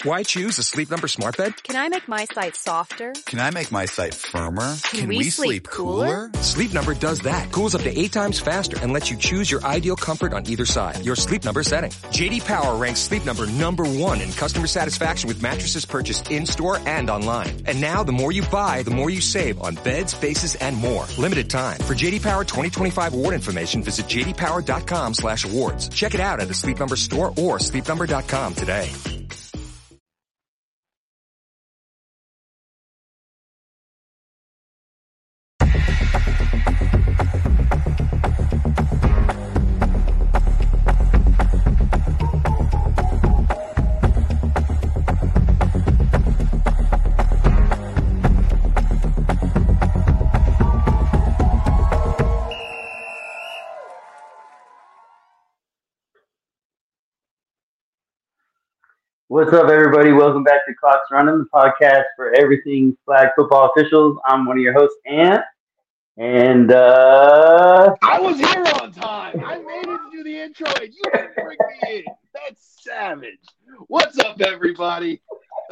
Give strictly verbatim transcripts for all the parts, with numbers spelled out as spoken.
Why choose a Sleep Number smart bed? Can I make my site softer? Can I make my site firmer? Can, Can we, we sleep, sleep cooler? cooler? Sleep Number does that. Cools up to eight times faster and lets you choose your ideal comfort on either side. Your Sleep Number setting. J D Power ranks Sleep Number number one in customer satisfaction with mattresses purchased in-store and online. And now the more you buy, the more you save on beds, bases, and more. Limited time. For J D Power twenty twenty-five award information, visit j d power dot com slash awards. Check it out at the Sleep Number store or sleep number dot com today. What's up, everybody? Welcome back to Clock's Running, the podcast for everything flag football officials. I'm one of your hosts, Ant, and uh, I was here on time. I made it to do the intro, and you didn't bring me in. That's savage. What's up, everybody?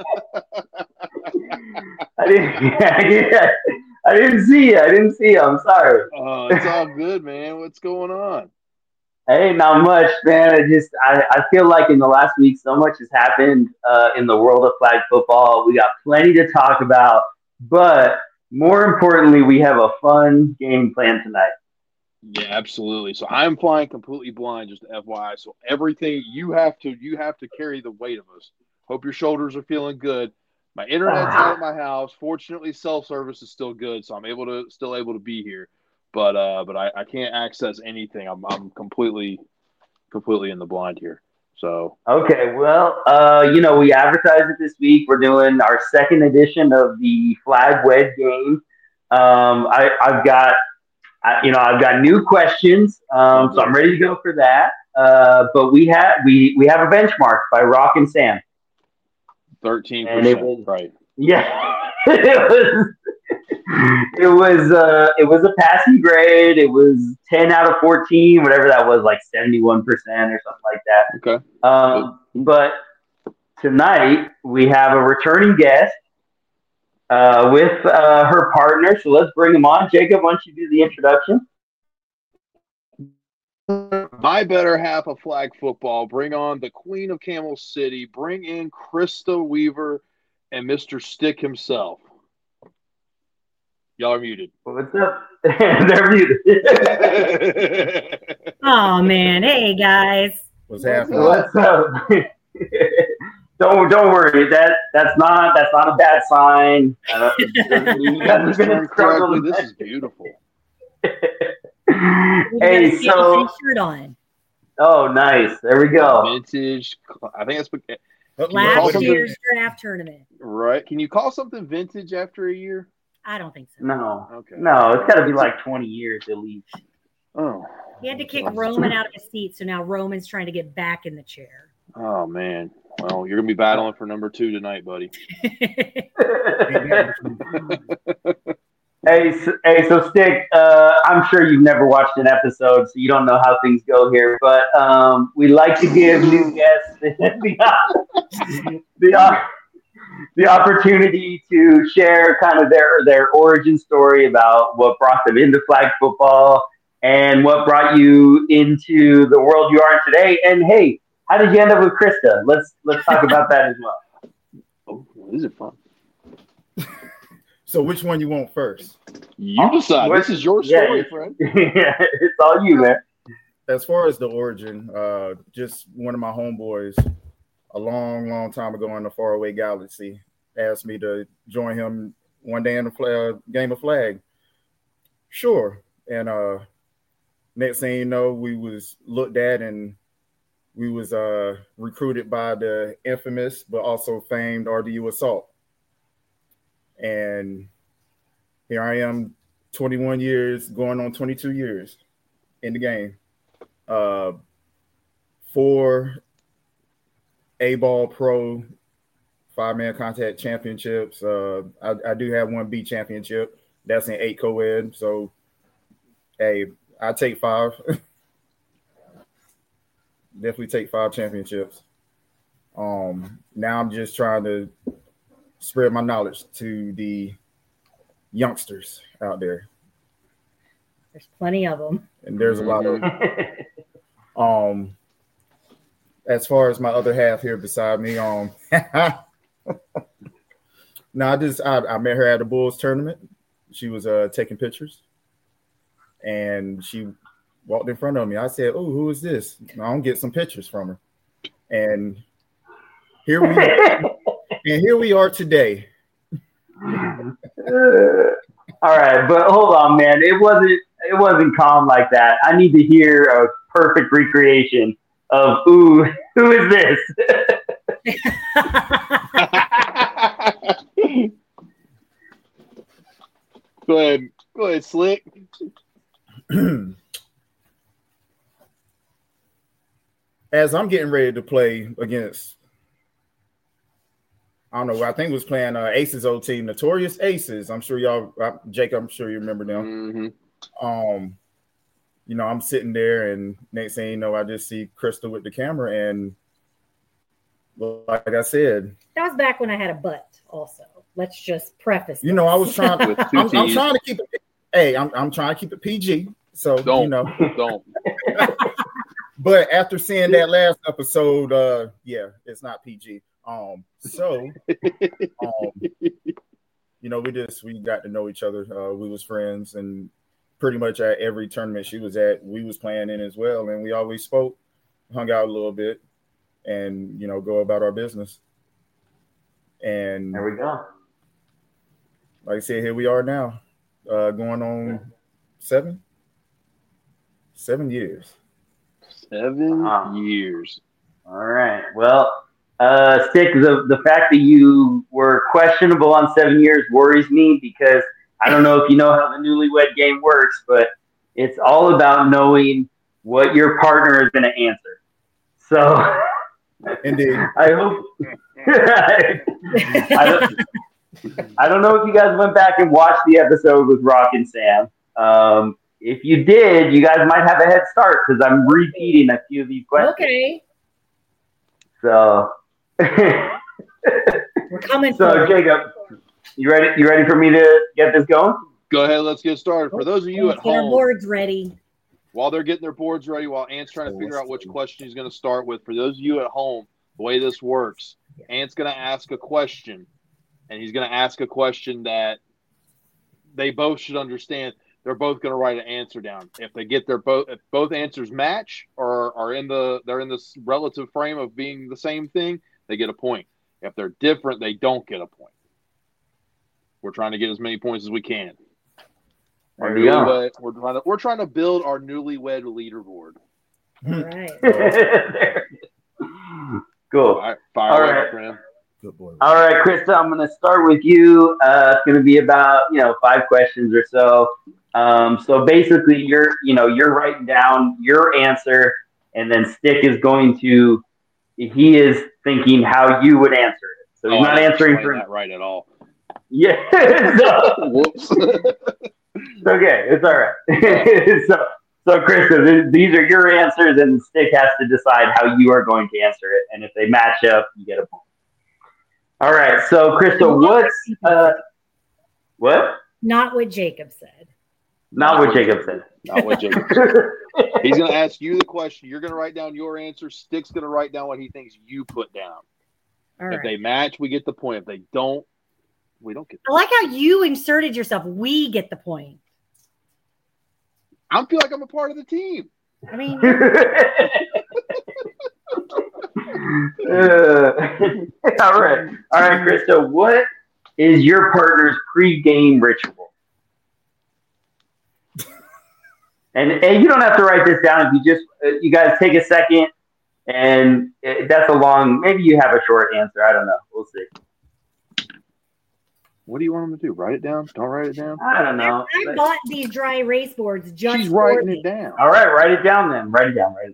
I didn't, I didn't, I didn't see you. I didn't see you. I'm sorry. Oh, it's all good, man. What's going on? Hey, not much, man. I just, I, I feel like in the last week, so much has happened uh, in the world of flag football. We got plenty to talk about, but more importantly, we have a fun game planned tonight. Yeah, absolutely. So I'm flying completely blind, just F Y I. So everything you have to, you have to carry the weight of us. Hope your shoulders are feeling good. My internet's out at my house. Fortunately, cell service is still good, so I'm able to still able to be here. But uh, but I, I can't access anything. I'm I'm completely completely in the blind here. So okay, well, uh, you know, we advertised it this week. We're doing our second edition of the Flag Wedge game. Um, I, I've got, I, you know, I've got new questions, um, so I'm ready to go for that. Uh, but we have we we have a benchmark by Rock and Sam. Thirteen percent, right? Yeah, it was. It was uh, it was a passing grade. It was ten out of fourteen, whatever that was, like seventy-one percent or something like that. Okay. Um, but tonight we have a returning guest uh, with uh, her partner. So let's bring him on. Jacob, why don't you do the introduction? My better half of flag football. Bring on the Queen of Camel City. Bring in Krista Weaver and Mister Stick himself. Y'all are muted. What's up? They're muted. Oh man, hey guys. What's happening? What's up? don't don't worry. That that's not that's not a bad sign. Uh, you guys are gonna struggle. This is beautiful. Hey, so shirt on. Oh, nice. There we go. Vintage. I think that's last year's draft tournament. Right? Can you call something vintage after a year? I don't think so. No. Okay. No, it's got to be like twenty years at least. Oh. He had to kick Roman out of his seat, so now Roman's trying to get back in the chair. Oh, man. Well, you're going to be battling for number two tonight, buddy. hey, so, hey, so Stick, uh, I'm sure you've never watched an episode, so you don't know how things go here, but um, we like to give new guests the, the, the opportunity to share kind of their, their origin story about what brought them into flag football and what brought you into the world you are in today. And hey, how did you end up with Krista? Let's let's talk about that as well. Oh, these are fun. So which one you want first? You decide. This is your story, yeah, friend. Yeah, it's all you, man. As far as the origin, uh, just one of my homeboys a long, long time ago in the faraway galaxy asked me to join him one day in a flag, game of flag. Sure. And uh, next thing you know, we was looked at and we was uh, recruited by the infamous but also famed R D U Assault. And here I am, twenty-one years, going on twenty-two years in the game. Uh, four A-ball pro five-man contact championships. Uh, I, I do have one B championship. That's in eight co-ed. So, hey, I take five. Definitely take five championships. Um, now I'm just trying to spread my knowledge to the youngsters out there. There's plenty of them. And there's a lot of um as far as my other half here beside me, um no, I just I, I met her at a Bulls tournament. She was uh taking pictures and she walked in front of me. I said, "Oh, who is this?" I don't get some pictures from her. And here we and here we are today. All right, but hold on, man. It wasn't it wasn't calm like that. I need to hear a perfect recreation of ooh, who is this? Go ahead. Go ahead, Slick. As I'm getting ready to play against, I don't know, I think it was playing uh, Aces old team, Notorious Aces. I'm sure y'all, uh, Jake, I'm sure you remember them. Mm-hmm. Um, you know, I'm sitting there, and next thing you know, I just see Crystal with the camera, and like I said, that was back when I had a butt. Also, let's just preface. You know, I was trying to. I'm, I'm trying to keep it. Hey, I'm I'm trying to keep it P G. So don't, you know, don't. But after seeing that last episode, uh, yeah, it's not P G. Um, so, um, you know, we just we got to know each other. Uh, we was friends, and pretty much at every tournament she was at, we was playing in as well, and we always spoke, hung out a little bit, and you know, go about our business. And there we go. Like I said, here we are now, uh, going on seven, seven years. Seven wow. years. All right. Well, uh, Stick, the, the fact that you were questionable on seven years worries me because I don't know if you know how the newlywed game works, but it's all about knowing what your partner is going to answer. So, indeed, I hope. I, don't, I don't know if you guys went back and watched the episode with Rock and Sam. Um, if you did, you guys might have a head start because I'm repeating a few of these questions. Okay. So, we're coming. So, Jacob, you ready? You ready for me to get this going? Go ahead. Let's get started. For those of you let's at get home, our boards ready. While they're getting their boards ready, while Ant's trying to figure out which question he's going to start with, for those of you at home, the way this works, Ant's going to ask a question, and he's going to ask a question that they both should understand. They're both going to write an answer down. If they get their both, if both answers match or are in the, they're in this relative frame of being the same thing, they get a point. If they're different, they don't get a point. We're trying to get as many points as we can. Our newlywed, we're trying to we're trying to build our newlywed leaderboard. All right. Cool. All right, fire All away, right. friend. Good boy. All right, Krista, I'm going to start with you. Uh, it's going to be about, you know, five questions or so. Um, so basically you're, you know, you're writing down your answer and then Stick is going to, he is thinking how you would answer it. So he's oh, not I answering for for that right at all. Yeah. so, Whoops. It's okay. It's all right. so, so Krista, th- these are your answers and Stick has to decide how you are going to answer it. And if they match up, you get a point. All right, so Crystal, what's uh, what? Not what Jacob said. Not, Not what Jacob said. Not what Jacob said. He's going to ask you the question. You're going to write down your answer. Stick's going to write down what he thinks you put down. All if right. they match, we get the point. If they don't, we don't get the I like how you inserted yourself. We get the point. I feel like I'm a part of the team. I mean, uh, all right, all right, Krista. What is your partner's pre-game ritual? And and you don't have to write this down. If you just uh, you guys take a second, and it, that's a long. Maybe you have a short answer. I don't know. We'll see. What do you want them to do? Write it down? Don't write it down? I don't know. I, I bought these dry erase boards just She's for writing me. it down. All right, write it down then. Write it down. Write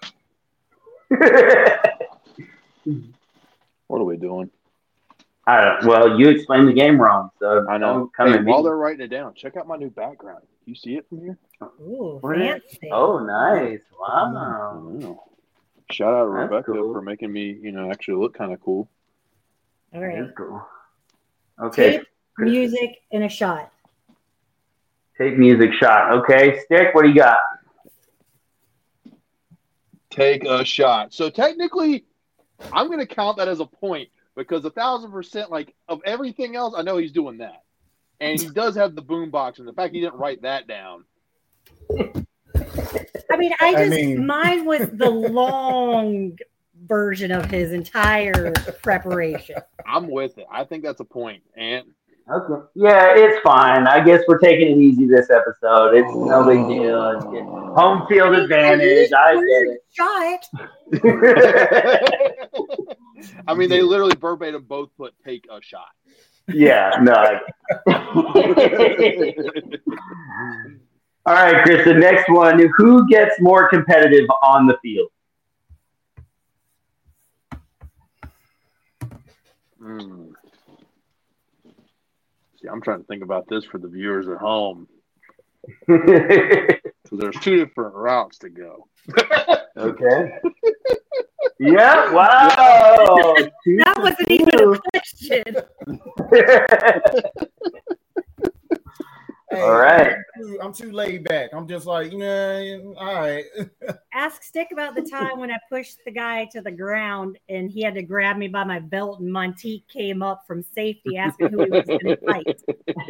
it down. What are we doing? I don't. Well, you explained the game wrong, so I know. don't come Hey, at me. while they're writing it down, check out my new background. You see it from here? Ooh, Where- fancy. Oh, nice! Wow. Oh, Shout out That's Rebecca cool. for making me, you know, actually look kind of cool. All right. That's cool. Okay. Tape, music, and a shot. Tape, music, shot. Okay. Stick, what do you got? Take a shot. So technically, I'm going to count that as a point because a thousand percent, like of everything else, I know he's doing that, and he does have the boom box. And the fact he didn't write that down. I mean, I I just mean- mine was the long version of his entire preparation. I'm with it. I think that's a point. And Okay. Yeah, it's fine. I guess we're taking it easy this episode. It's no big deal. It's good. Home field advantage. I Shot. get it. I mean, they literally verbatim both put take a shot. Yeah, no. I- All right, Chris, the next one. Who gets more competitive on the field? Mm. See, I'm trying to think about this for the viewers at home. So there's two different routes to go. Okay. Yeah, wow. That wasn't even a question. Hey, All right. I'm too, I'm too laid back. I'm just like, yeah, all right. Ask Stick about the time when I pushed the guy to the ground and he had to grab me by my belt and Monteith came up from safety asking who he was going to fight.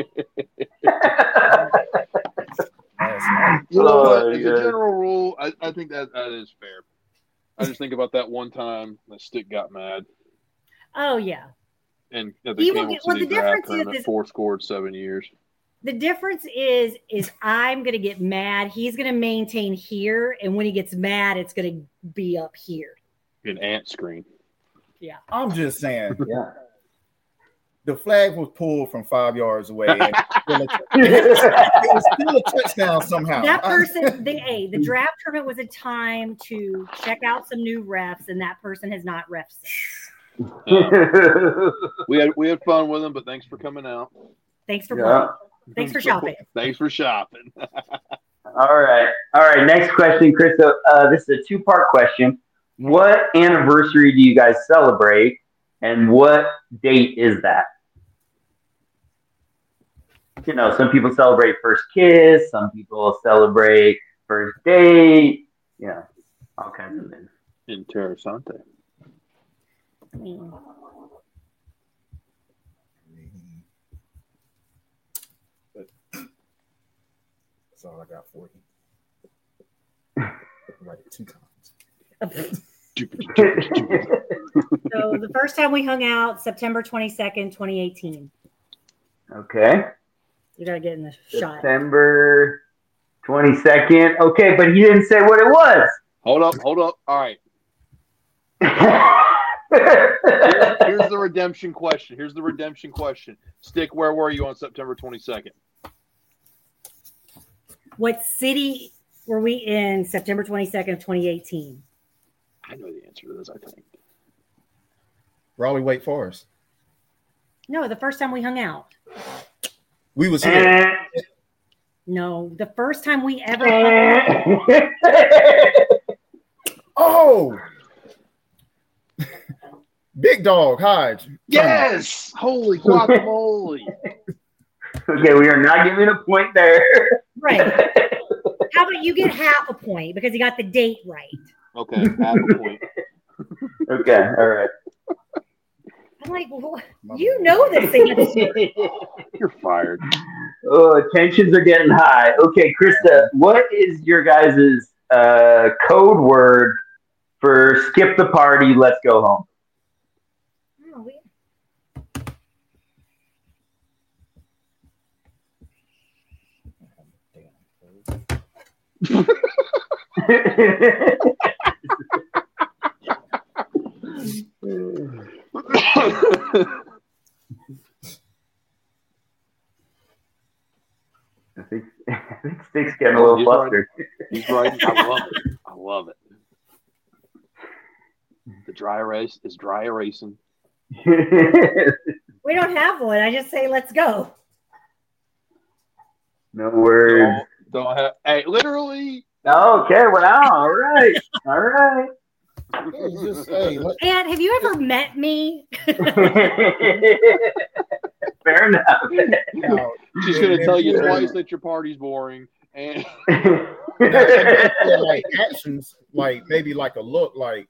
You know what? Oh, As a yeah. general rule, I, I think that that is fair. I just think about that one time that Stick got mad Oh, yeah. and at the He will Camel get- well, City the draft difference is- tournament, is- four scored seven years. The difference is, is I'm going to get mad. He's going to maintain here. And when he gets mad, it's going to be up here. An ant screen. Yeah. I'm just saying, Yeah. the flag was pulled from five yards away. And it was still a touchdown somehow. That person, the A, the draft tournament was a time to check out some new refs, and that person has not ref since. Uh, we had we had fun with him, but thanks for coming out. Thanks for Yeah. playing. Thanks for shopping. Thanks for shopping. All right. All right. Next question, Chris. Uh, this is a two part question. What anniversary do you guys celebrate, and what date is that? You know, some people celebrate first kiss, some people celebrate first date, you know, all kinds of things. Interessante. Mm. That's all I got for you. Write it two times. So the first time we hung out, September twenty-second, twenty eighteen. Okay. You got to get in the shot. September twenty-second. Okay, but he didn't say what it was. Hold up, hold up. All right. Here's, here's the redemption question. Here's the redemption question. Stick, where were you on September twenty-second? What city were we in September twenty-second of twenty eighteen? I know the answer to this, I think. Raleigh, Wake Forest. No, the first time we hung out. We was here. No, the first time we ever hung out. Oh, Big Dog Hodge. Yes! Holy guacamole. Okay, we are not giving a point there. Right. How about you get half a point because you got the date right? Okay, half a point. Okay, all right. I'm like, well, you know this answer. You're fired. Oh, tensions are getting high. Okay, Krista, what is your guys' uh, code word for skip the party, let's go home? Oh, we- I think, I think Stick's getting a little He's flustered. He's right. I love it. I love it. The dry erase is dry erasing. We don't have one. I just say, let's go. No words. Don't, don't have. Hey, literally. Okay, well, all right. All right. It's just, hey, let, And have you ever met me? Fair enough. now, She's and- gonna and tell you for- twice that your party's boring, and now, and for, like actions, like maybe like a look, like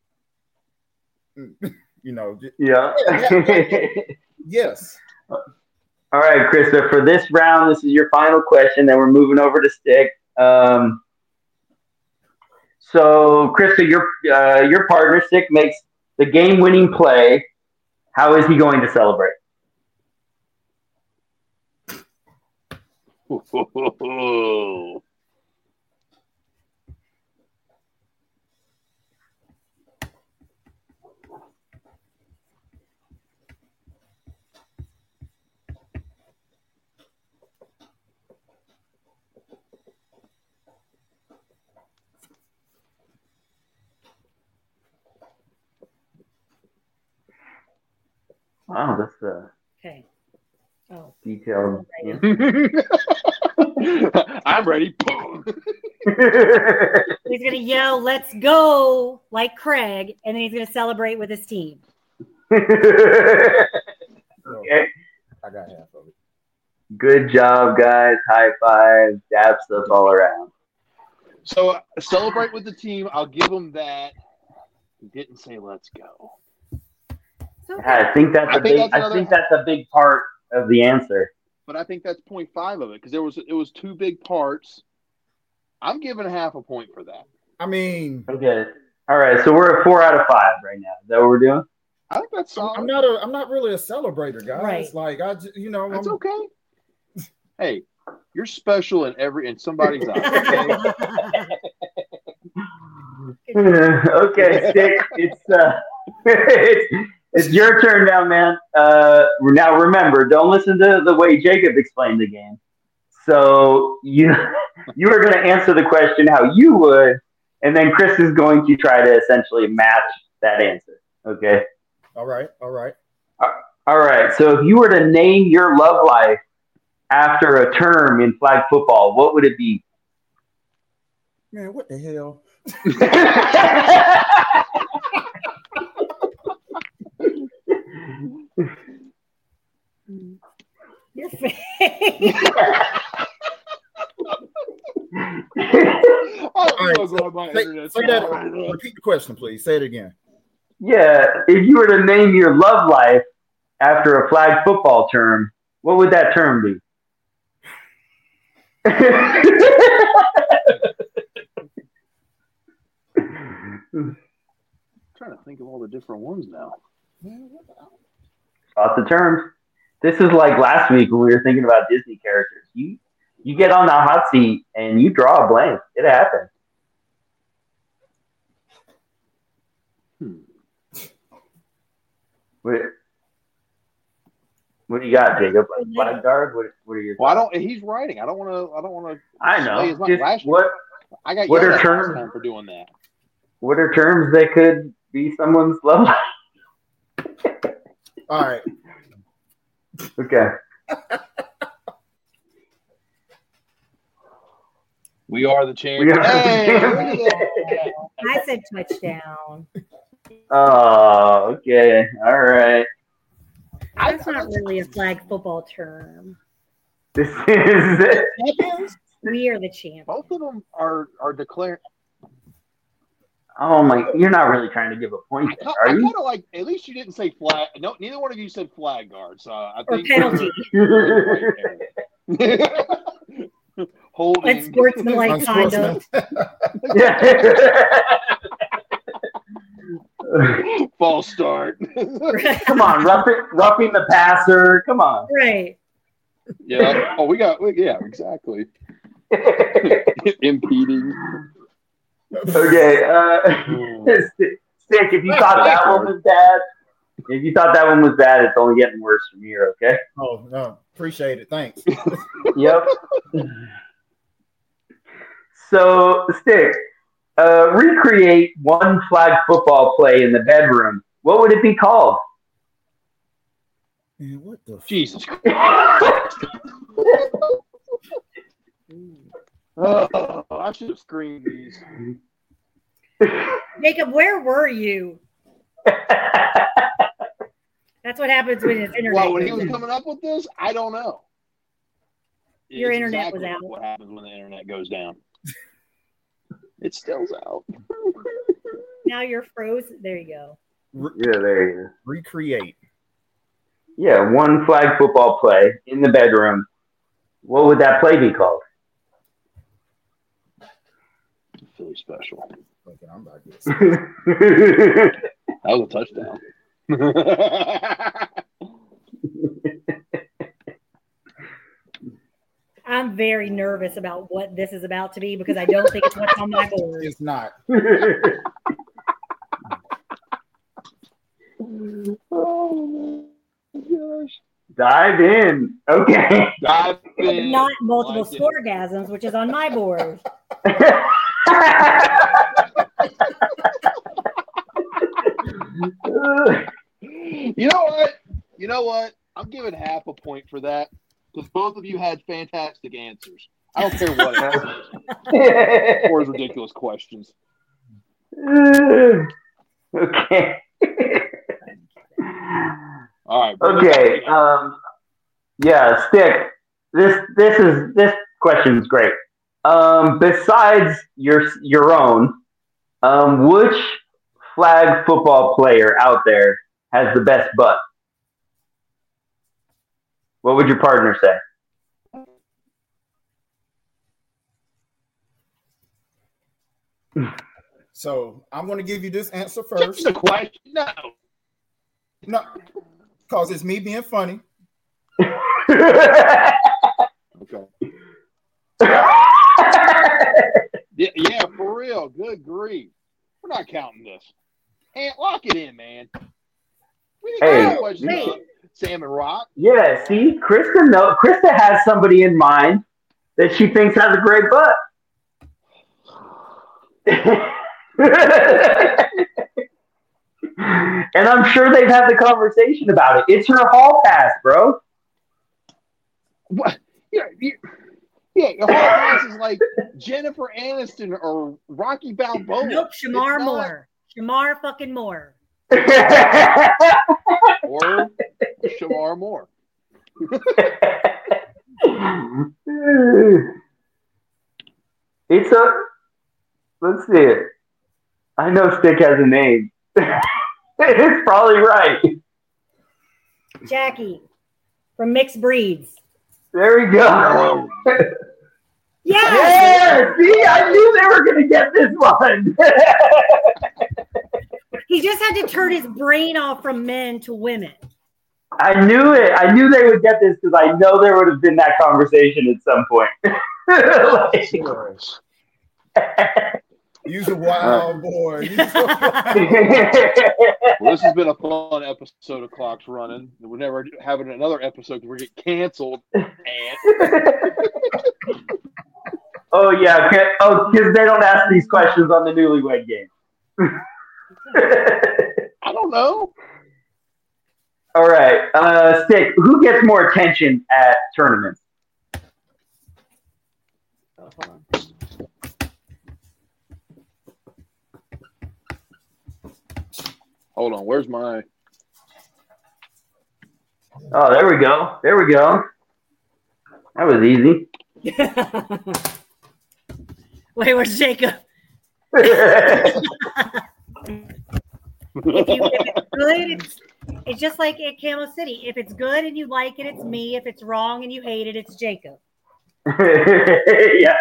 you know, j- Yeah. yes. All right, Krista, for this round, this is your final question. Then we're moving over to Stick. Um, so, Krista, your uh, your partner, Stick, makes the game-winning play. How is he going to celebrate? Wow, that's a Okay. Oh. detailed. I'm ready. Boom. He's gonna yell, "Let's go!" like Craig, and then he's gonna celebrate with his team. Okay. I got half of it. Good job, guys. High five. Daps us all around. So uh, celebrate with the team. I'll give him that. He didn't say let's go. So I think that's I a think big. that's I another- think that's a big part of the answer. But I think that's point five of it because there was it was two big parts. I'm giving half a point for that. I mean, Okay. All right. So we're at four out of five right now. Is that what we're doing? I think that's solid. I'm not a, I'm not really a celebrator, guys. Right. Like I, ju- you know, That's I'm, okay. Hey, you're special in every in somebody's eyes. Okay? Okay, Stick. It's uh, it's it's your turn now, man. Uh, now remember, don't listen to the way Jacob explained the game. So you you are going to answer the question how you would, and then Chris is going to try to essentially match that answer. Okay. all right, all right. All right. So if you were to name your love life after a term in flag football, what would it be? Man, what the hell? Your face. I'm right, so so glad my Say, internet's say not that. right now. Repeat the question, please. Say it again. Yeah, if you were to name your love life after a flag football term, what would that term be? I'm trying to think of all the different ones now. Lots of terms. This is like last week when we were thinking about Disney characters. You you get on the hot seat and you draw a blank. It happens. Hmm. What, what do you got, Jacob? Like flag guard? What, what are your? Well, I don't. He's writing. I don't want to. I don't want to. I Slay know. his mind. Just Last- what I got What yelled are at terms? last time for doing that. what are terms that could be someone's love life? All right. Okay. We are the We champions. are Hey, the look at that. I said touchdown. Oh, okay. All right. That's not really a flag football term. This is Champions? We are the champions. Both of them are are declared. Oh my! You're not really trying to give a point, I, there, I are you? kind of like. At least you didn't say flag. No, neither one of you said flag guard. So I Or think penalty. Holding. Unsportsmanlike conduct. Yeah. False start. Come on, roughing, roughing the passer. Come on. Right. Yeah. Oh, we got. we- Yeah, exactly. Impeding. Okay. Uh, Stick, if you thought that one was bad, if you thought that one was bad, it's only getting worse from here. Okay. Oh no, appreciate it. Thanks. Yep. So, Stick, uh, recreate one flag football play in the bedroom. What would it be called? Man, what the? F- Jesus Christ. Oh, I should have screened these. Jacob, where were you? That's what happens when it's internet. Well, when he goes was out. coming up with this, I don't know. Your It's internet exactly was out. What happens when the internet goes down? It still's out. Now you're frozen. There you go. Yeah, there you go. Recreate. Yeah, one flag football play in the bedroom. What would that play be called? Philly special. Okay, I'm about to get That was a touchdown. I'm very nervous about what this is about to be because I don't think it's what's on my board. It's not. Oh my gosh. Dive in. Okay. Dive in. Not multiple Like it. scoregasms, which is on my board. You know what? You know what? I'm giving half a point for that because both of you had fantastic answers. I don't care what it is. Or ridiculous questions. Okay. All right. bring it Okay. back. Um, yeah, Stick. This this is this question is great. Um, besides your your own, um, which flag football player out there has the best butt? What would your partner say? So I'm going to give you this answer Just first. a question. No. No, because it's me being funny. Okay. Yeah, yeah, for real. Good grief. We're not counting this. And lock it in, man. We didn't Hey, get a question hey. about Salmon Rock. Yeah, see, Krista know Krista has somebody in mind that she thinks has a great butt. And I'm sure they've had the conversation about it. It's her hall pass, bro. What? Yeah, you, yeah. Your whole class is like Jennifer Aniston or Rocky Balboa. Nope, It's Shamar not- Moore. Shamar fucking Moore. Or Shamar Moore. It's a. Let's see it. I know Stick has a name. It's probably right. Jackie from Mixed Breeds. There we go. Yes! Yeah, see, I knew they were going to get this one. He just had to turn his brain off from men to women. I knew it. I knew they would get this because I know there would have been that conversation at some point. Like, Use a wild boy. Use a Well, this has been a fun episode of Clocks Running. We're never having another episode because we get canceled. And oh, yeah. Okay. Oh, because they don't ask these questions on the Newlywed Game. I don't know. All right. Uh, Stick, who gets more attention at tournaments? Oh, hold on. Hold on. Where's my? Oh, there we go. There we go. That was easy. Wait, where's Jacob? Hey, If, you, if it's good, it's, it's just like at Camo City. If it's good and you like it, it's me. If it's wrong and you hate it, it's Jacob. yeah.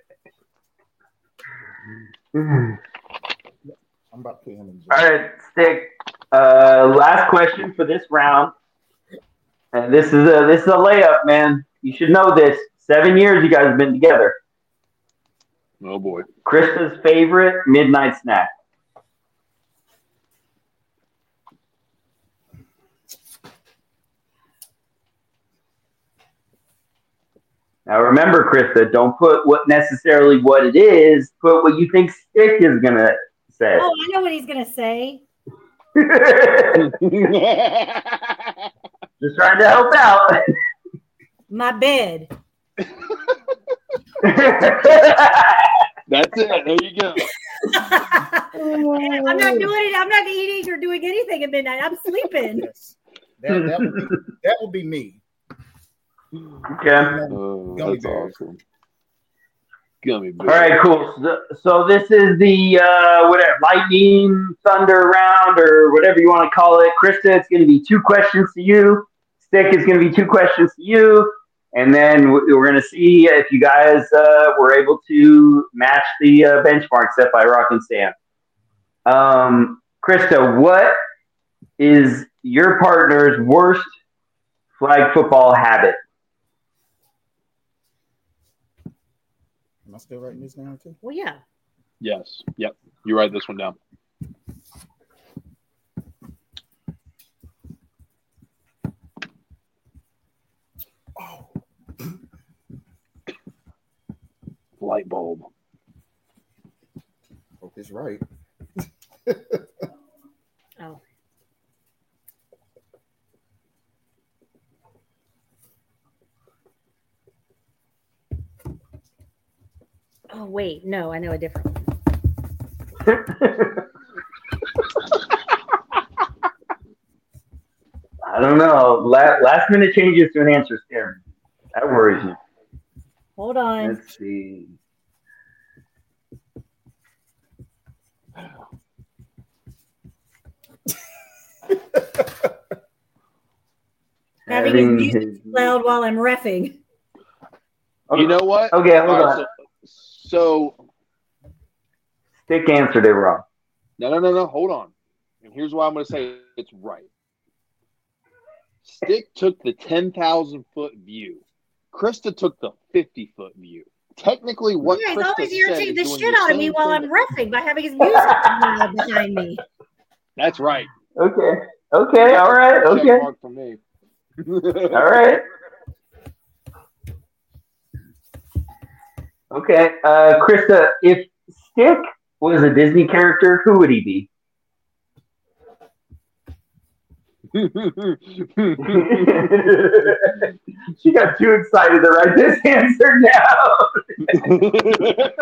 I'm about to put him in jail. All right, Stick. Uh, last question for this round, and this is a this is a layup, man. You should know this. Seven years you guys have been together. Oh boy. Krista's favorite midnight snack. Now remember, Krista, don't put what necessarily what it is. Put what you think Stick is gonna say. Oh, I know what he's going to say. Just trying to help out. My bed. That's it. There you go. I'm not doing it. I'm not eating or doing anything at midnight. I'm sleeping. Yes. That, that, would be, that would be me. Okay. Oh, Gummy that's bears. awesome. Gummy bears. All right, cool. So, so this is the uh, whatever lightning thunder round or whatever you want to call it. Krista, it's going to be two questions to you. Stick is going to be two questions to you, and then we're going to see if you guys uh, were able to match the uh, benchmark set by Rock and Sam. Um, Krista, what is your partner's worst flag football habit? Am I still writing this down too? Well, yeah. Yes. Yep. You write this one down. Oh, Light bulb. hope it's right. Oh. Oh wait, no, I know a different one. I don't know. La- last minute changes to an answer scare me. That worries me. Hold on. Let's see. Having his Having music his- loud while I'm reffing. Okay. You know what? Okay, hold All on. right, so, so Stick answered it wrong. no, no, no, no. Hold on. And here's why I'm going to say it's right. Stick took the ten thousand foot view. Krista took the fifty foot view. Technically, what Yeah, he's Krista always said irritating is the doing shit the out of me same while thing I'm that- reffing by having his music loud behind me. That's right. Okay. Okay. All right. Check Okay. mark from me. All right. Okay. Uh, Krista, if Stick was a Disney character, who would he be? She got too excited to write this answer down.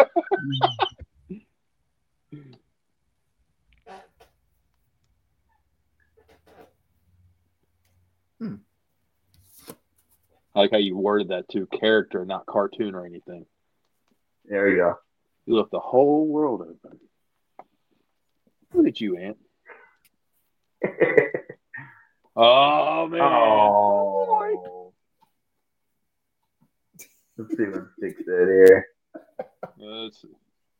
I like how you worded that too. Character, not cartoon or anything. There you go. You left the whole world open. Look at you, Ant. Oh, man. Oh. Let's see what Stick said here. Let's see.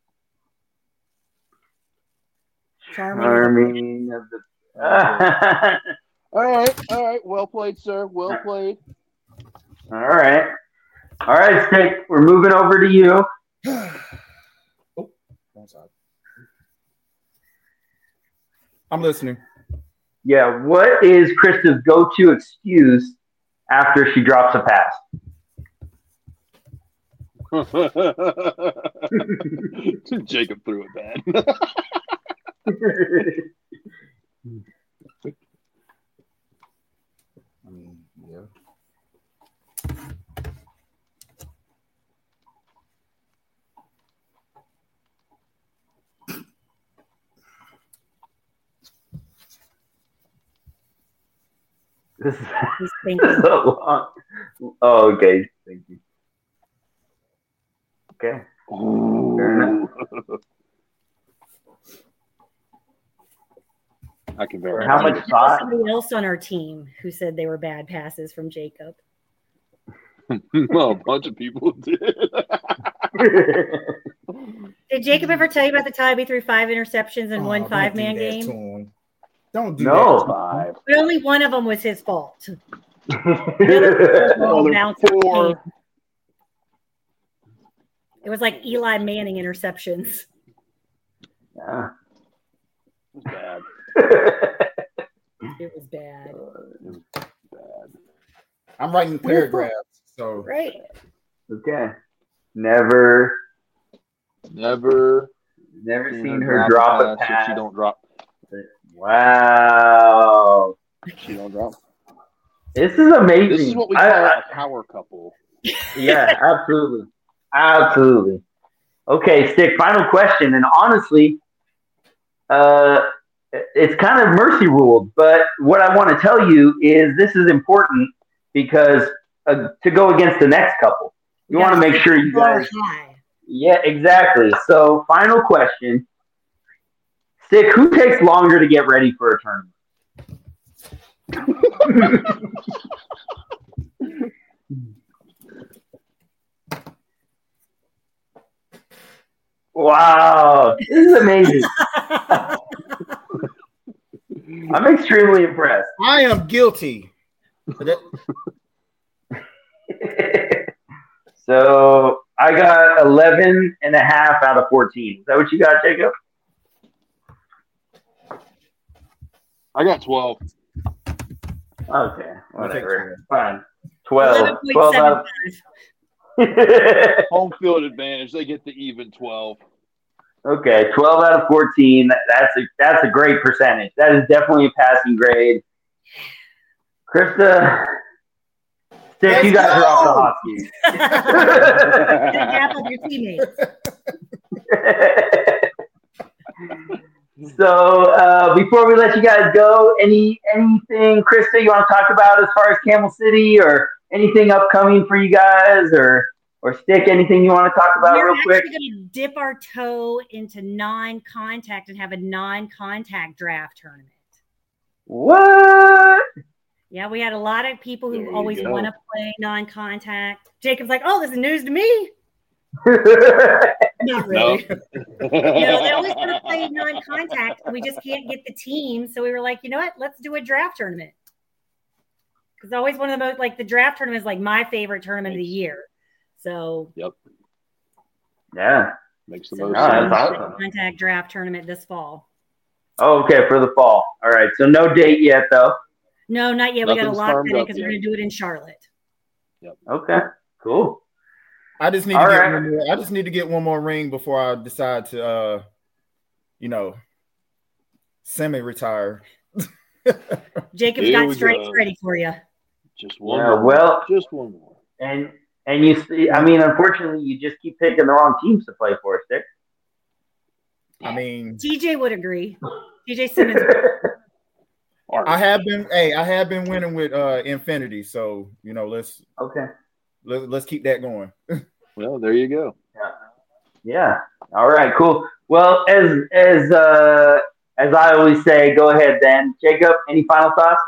Charming. Charming of the. All right. All right. Well played, sir. Well played. All right. All right, Stick. We're moving over to you. Oh, wrong side. I'm listening. Yeah, what is Krista's go-to excuse after she drops a pass? Jacob threw it bad. I mean, yeah. This is He's thinking. so long. Oh, okay. Thank you. Okay. Fair enough. I can For verify. how There much was thought? somebody else on our team who said they were bad passes from Jacob. Well, a bunch of people did. Did Jacob ever tell you about the time he threw five interceptions in Oh, one don't five-man do that game? to him. Don't do No. that. Five. But only one of them was his fault. Oh, All there's bounced off four. him. It was like Eli Manning interceptions. Yeah. Bad. It was bad. It was bad. I'm writing paragraphs, so Right. Okay. Never, Never never seen seen her drop a If pass. she don't drop. Wow. She don't drop. This is amazing. This is what we I- call I- a power couple. Yeah, absolutely. Absolutely. Okay, Stick, final question. And honestly, uh, it's kind of mercy ruled. But what I want to tell you is this is important because uh, to go against the next couple, you want to make sure you guys. Yeah, exactly. So, final question. Stick, who takes longer to get ready for a tournament? Wow, this is amazing. I'm extremely impressed. I am guilty. So I got eleven and a half out of fourteen. Is that what you got, Jacob? I got twelve. Okay, whatever. Fine. twelve. twelve out of home field advantage. They get the even twelve. Okay, twelve out of fourteen. That's a that's a great percentage. That is definitely a passing grade. Krista, Stick, Let's you guys go! Are off the hot seat. Half of your teammates. So uh, before we let you guys go, any anything, Krista, you want to talk about as far as Camel City or anything upcoming for you guys, or or Stick, anything you want to talk about We're real quick? We're actually going to dip our toe into non-contact and have a non-contact draft tournament. What? Yeah, we had a lot of people who always go. want to play non-contact. Jacob's like, oh, this is news to me. Not really. No. No, they always want to play non-contact, and we just can't get the team. So we were like, you know what? Let's do a draft tournament. Because always one of the most, like the draft tournament is like my favorite tournament of the year. So. Yep. Yeah. Makes the so most sense. Awesome. Contact draft tournament this fall. Oh, okay, for the fall. All right. So no date yet, though. No, not yet. Nothing's we got to lock that in because yet. we're going to do it in Charlotte. Yep. Okay. Cool. I just need All to get right. one more, I just need to get one more ring before I decide to, uh, you know, semi-retire. Jacob's Here got we strikes go. ready for you. Just one Yeah, more. well- just one more. And and you see, I mean, unfortunately, you just keep picking the wrong teams to play for, Stick. I mean, T J would agree. T J Simmons. I have been, hey, I have been winning with uh, Infinity, so you know, let's Okay. let, let's keep that going. Well, there you go. Yeah. Yeah. All right. Cool. Well, as as uh, as I always say, go ahead then, Jacob. Any final thoughts?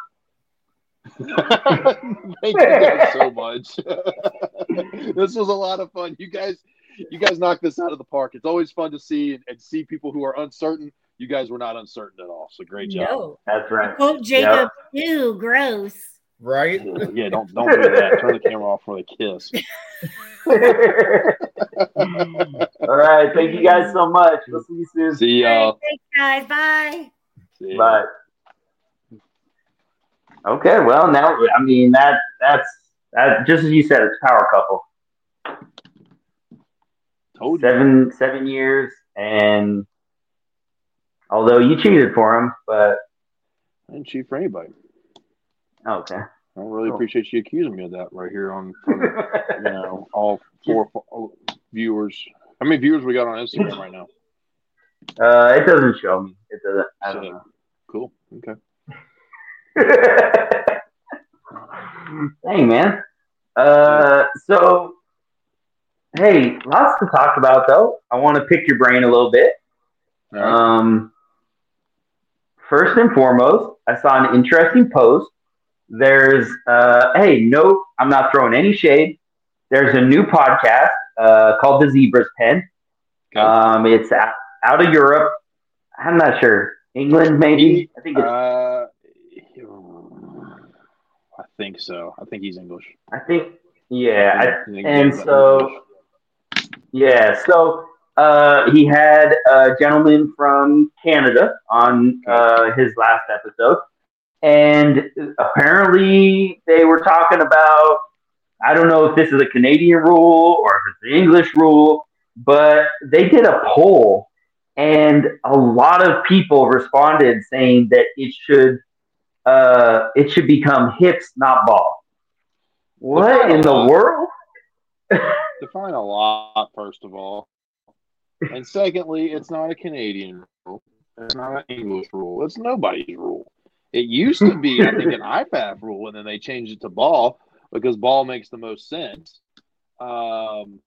Thank you guys so much. This was a lot of fun. You guys, you guys knocked this out of the park. It's always fun to see and, and see people who are uncertain. You guys were not uncertain at all. So great job. No. That's right. Quote Jacob. Yep. Ew, gross. Right? Yeah, don't don't do that. Turn the camera off for the kiss. All right. Thank you guys so much. We'll see you soon. See y'all. Right, thanks, guys. Bye. See ya. Bye. Okay. Well, now I mean that that's that. Just as you said, it's power couple. Told you. Seven seven years, and although you cheated for him, but I didn't cheat for anybody. okay. I don't really Cool. appreciate you accusing me of that right here on, from, you know, all four four viewers. How many viewers we got on Instagram right now? Uh, it doesn't show me. It doesn't. I don't So, know. cool. Okay. Dang, man. Uh, so, hey, lots to talk about, though. I want to pick your brain a little bit. All right. Um, first and foremost, I saw an interesting post. There's, uh, hey, no, I'm not throwing any shade. There's a new podcast uh, called The Zebra's Pen. Okay. Um, it's out, out of Europe. I'm not sure. England, maybe? I think it's, Uh, I think so. I think he's English. I think, yeah. I, I think and he's so, English. yeah, so uh, he had a gentleman from Canada on uh, his last episode. And apparently they were talking about, I don't know if this is a Canadian rule or if it's the English rule, but they did a poll and a lot of people responded saying that it should uh, it should become hips, not ball. What in the world? Define a lot, first of all. And secondly, it's not a Canadian rule. It's not an English rule. It's nobody's rule. It used to be, I think, an I F A F rule, and then they changed it to ball because ball makes the most sense. Um,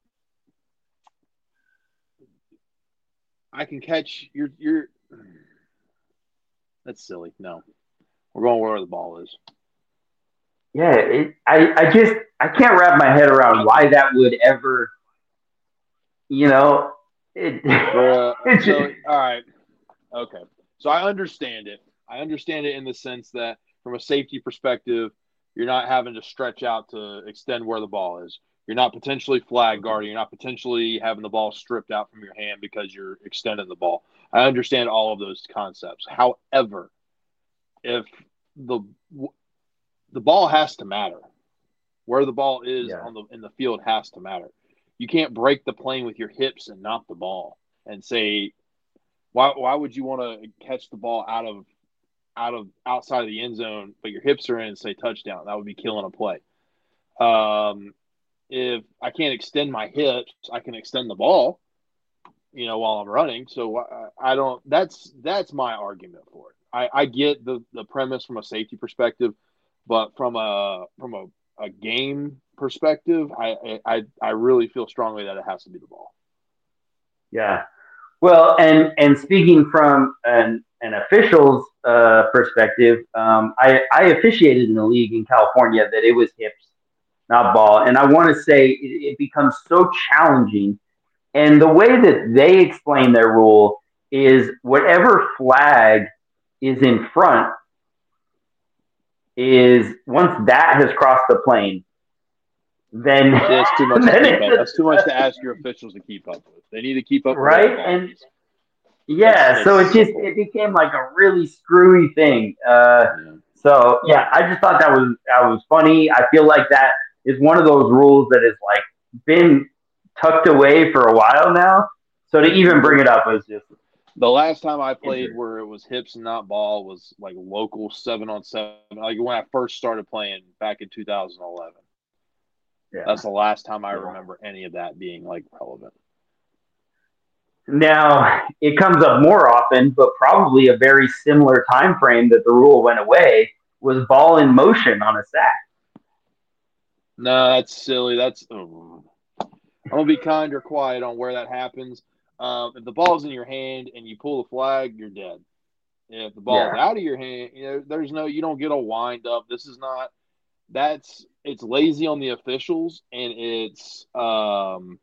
I can catch your your. That's silly. No, we're going where the ball is. Yeah, it, I I just I can't wrap my head around why that would ever. You know, it. Uh, it's so just, all right, okay. So I understand it. I understand it in the sense that from a safety perspective, you're not having to stretch out to extend where the ball is. You're not potentially flag guarding. You're not potentially having the ball stripped out from your hand because you're extending the ball. I understand all of those concepts. However, if the the ball has to matter, where the ball is Yeah. on the in the field has to matter. You can't break the plane with your hips and not the ball and say, why why would you want to catch the ball out of out of outside of the end zone, but your hips are in and say touchdown? That would be killing a play. Um, if I can't extend my hips, I can extend the ball, you know, while I'm running. So I, I don't. That's that's my argument for it. I, I get the, the premise from a safety perspective, but from a from a, a game perspective, I, I I really feel strongly that it has to be the ball. yeah. Well, and and speaking from an an official's uh, perspective, um, I I officiated in the league in California that it was hips, not ball, and I want to say it, it becomes so challenging. And the way that they explain their rule is whatever flag is in front is once that has crossed the plane, then See, that's too much. To then keep up. it's- That's too much to ask your officials to keep up with. They need to keep up with Right? their And- bodies. yeah, That's- so it that's just simple. it became like a really screwy thing. Uh, Yeah. so yeah, I just thought that was that was funny. I feel like that is one of those rules that has like been tucked away for a while now. So to even bring it up was just The last time I played where it was hips and not ball was like local seven on seven. Like when I first started playing back in two thousand eleven. yeah. That's the last time I Yeah. remember any of that being like relevant. Now it comes up more often, but probably a very similar time frame that the rule went away was ball in motion on a sack. No, that's silly. That's oh. I'm gonna be kind or quiet on where that happens. Um, if the ball's in your hand and you pull the flag, you're dead. If the ball's Yeah. out of your hand, you know, there's no, you don't get a wind up. This is not. That's it's lazy on the officials and it's um,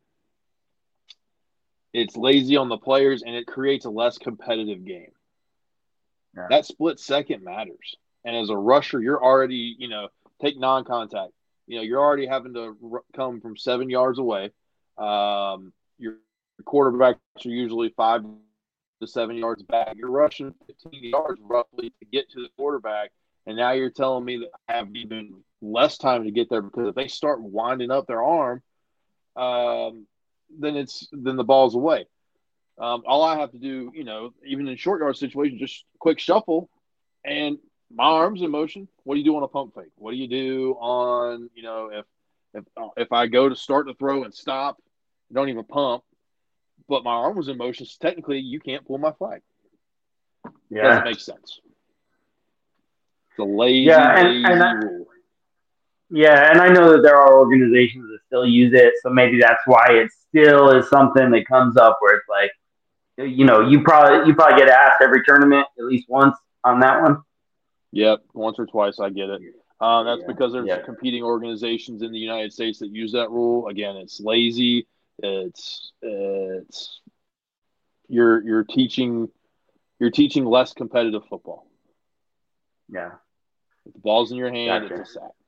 it's lazy on the players and it creates a less competitive game. Yeah. That split second matters. And as a rusher, you're already, you know, take non-contact. You know, you're already having to r- come from seven yards away. Um, your quarterbacks are usually five to seven yards back. You're rushing fifteen yards roughly to get to the quarterback, and now you're telling me that I have even less time to get there because if they start winding up their arm, um, then it's then the ball's away. Um, all I have to do, you know, even in short yard situations, just quick shuffle, and my arm's in motion. What do you do on a pump fake? What do you do on, you know, if if if I go to start the throw and stop, don't even pump, but my arm was in motion, so technically you can't pull my flag. Yeah. Doesn't make sense. It's a lazy, Yeah, and- lazy and I- rule. Yeah, and I know that there are organizations that still use it, so maybe that's why it still is something that comes up where it's like, you know, you probably you probably get asked every tournament at least once on that one. Yep, once or twice I get it. Uh, that's Yeah, because there's yeah. competing organizations in the United States that use that rule. Again, it's lazy. It's it's you're you're teaching you're teaching less competitive football. Yeah. If the ball's in your hand, Gotcha. it's a sack.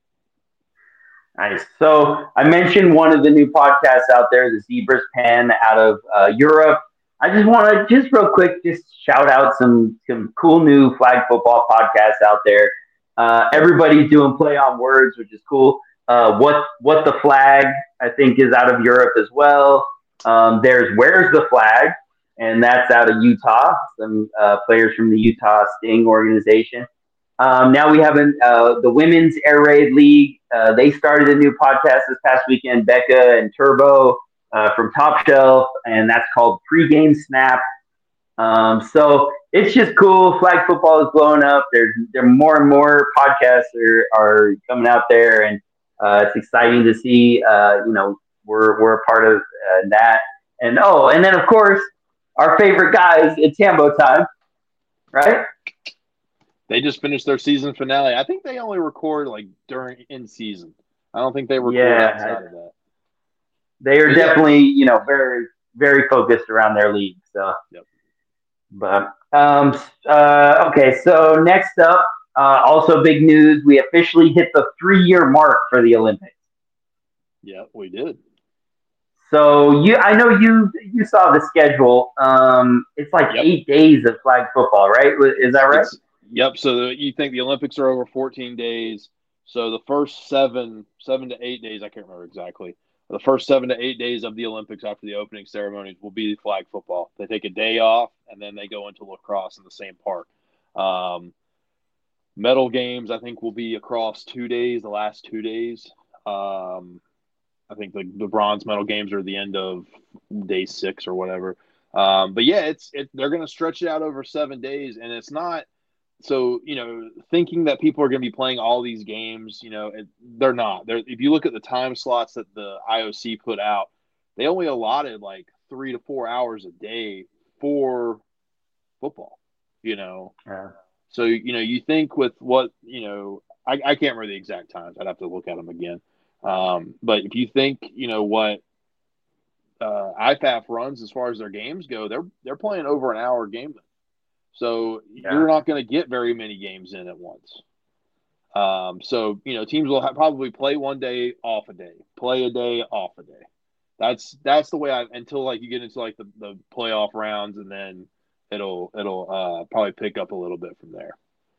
Nice. So I mentioned one of the new podcasts out there, the Zebras Pen out of uh, Europe. I just want to just real quick, just shout out some some cool new flag football podcasts out there. Uh, everybody's doing play on words, which is cool. Uh, what what the flag I think is out of Europe as well. Um, there's Where's the Flag, and that's out of Utah. Some uh, players from the Utah Sting organization. Um, now we have an, uh, the Women's Air Raid League. Uh, they started a new podcast this past weekend, Becca and Turbo uh, from Top Shelf, and that's called Pre-Game Snap. Um, so it's just cool. Flag football is blowing up. There's there more and more podcasts are, are coming out there, and uh, it's exciting to see. Uh, you know, we're we're a part of uh, that. And oh, and then of course our favorite guys at Tambo time, right? They just finished their season finale. I think they only record like during in season. I don't think they record yeah, outside of that. They are Yeah. definitely, you know, very, very focused around their league. So, Yep. but um, uh, okay. So next up, uh, also big news: we officially hit the three-year mark for the Olympics. Yeah, we did. So you, I know you, you saw the schedule. Um, it's like Yep. eight days of flag football, right? Is that right? It's, yep. So the, you think the Olympics are over fourteen days. So the first seven, seven to eight days, I can't remember exactly. The first seven to eight days of the Olympics after the opening ceremonies will be flag football. They take a day off, and then they go into lacrosse in the same park. Um, medal games, I think, will be across two days, the last two days. Um, I think the, the bronze medal games are the end of day six or whatever. Um, but, yeah, it's it, they're going to stretch it out over seven days, and it's not – so, you know, thinking that people are going to be playing all these games, you know, it, they're not. They're, if you look at the time slots that the I O C put out, they only allotted like three to four hours a day for football, you know. Yeah. So, you know, you think with what, you know, I, I can't remember the exact times. I'd have to look at them again. Um, but if you think, you know, what uh, I F A F runs as far as their games go, they're they're playing over an hour game. So yeah. you're not going to get very many games in at once. Um, so, you know, teams will have, probably play one day, off a day, play a day, off a day. That's that's the way I until like you get into like the, the playoff rounds, and then it'll it'll uh, probably pick up a little bit from there.